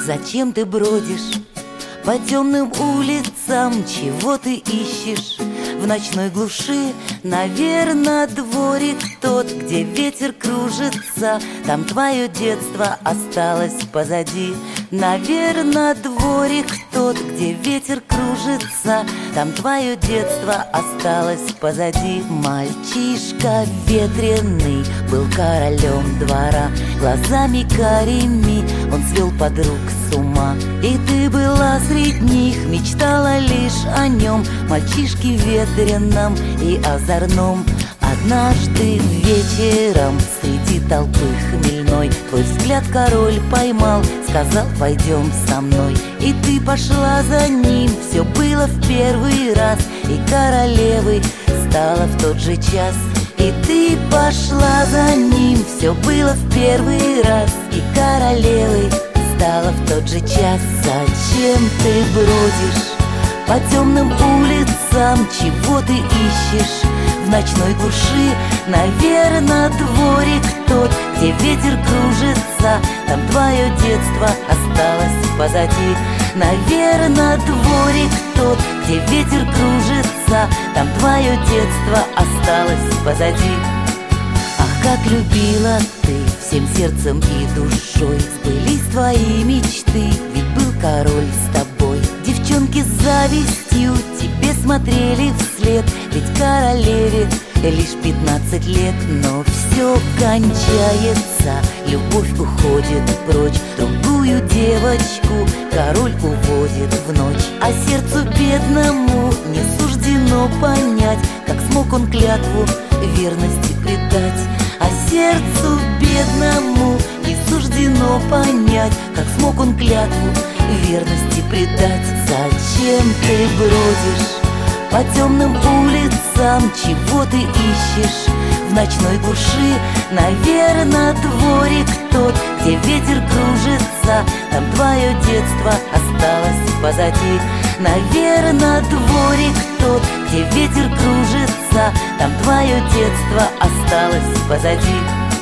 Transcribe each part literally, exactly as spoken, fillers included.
Зачем ты бродишь по темным улицам? Чего ты ищешь в ночной глуши? Наверно, дворик тот, где ветер кружится. Там твое детство осталось позади. Наверно, дворик тот, где ветер кружится. Там твое детство осталось позади. Мальчишка ветреный был королем двора. Глазами карими он свел подруг с ума. И ты была среди них, мечтала лишь о нем, мальчишке ветреном и озорном. Однажды вечером среди толпы хмельной твой взгляд король поймал, сказал: пойдем со мной. И ты пошла за ним, все было в первый раз, и королевой стала в тот же час. И ты пошла за ним, все было в первый раз, и королевой стала в тот же час. Зачем ты бродишь по темным улицам? Чего ты ищешь в ночной глуши? Наверно, дворик тот, где ветер кружится. Там твое детство осталось позади. Наверно, дворик тот, где ветер кружится. Там твое детство осталось позади. Ах, как любила ты всем сердцем и душой, сбылись твои мечты, ведь был король с тобой. Девчонки с завистью тебе смотрели вслед, ведь королеве лишь пятнадцать лет. Но все кончается, любовь уходит прочь, другую девочку король уводит в ночь. А сердцу бедному не суждено понять, как смог он клятву верности предать. А сердцу бедному не суждено понять, как смог он клятву верности предать. Зачем ты бродишь по темным улицам? Чего ты ищешь в ночной глуши? Наверно, дворик тот, где ветер кружится. Там твое детство осталось позади. Наверно, дворик тот, где ветер кружится. Там твое детство осталось позади.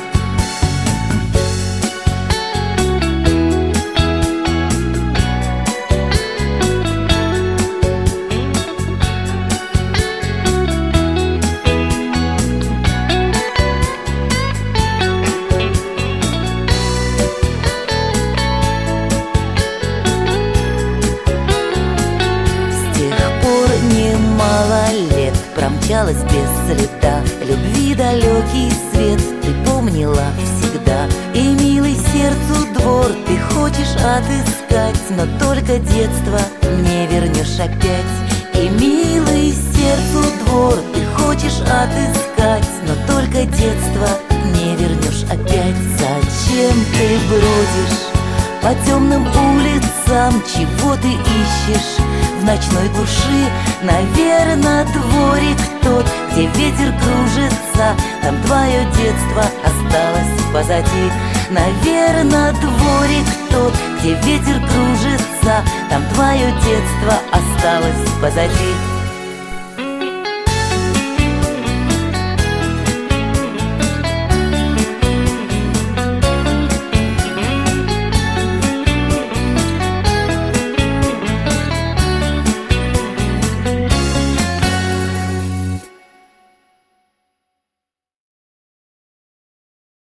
Немало лет промчалась без следа, любви далекий свет ты помнила всегда. И милый сердцу двор ты хочешь отыскать, но только детство не вернешь опять. И милый сердцу двор ты хочешь отыскать, но только детство не вернешь опять. Зачем ты бродишь по темным улицам? Чего ты ищешь в ночной глуши? Наверно, дворик тот, где ветер кружится. Там твое детство осталось позади. Наверно, дворик тот, где ветер кружится. Там твое детство осталось позади.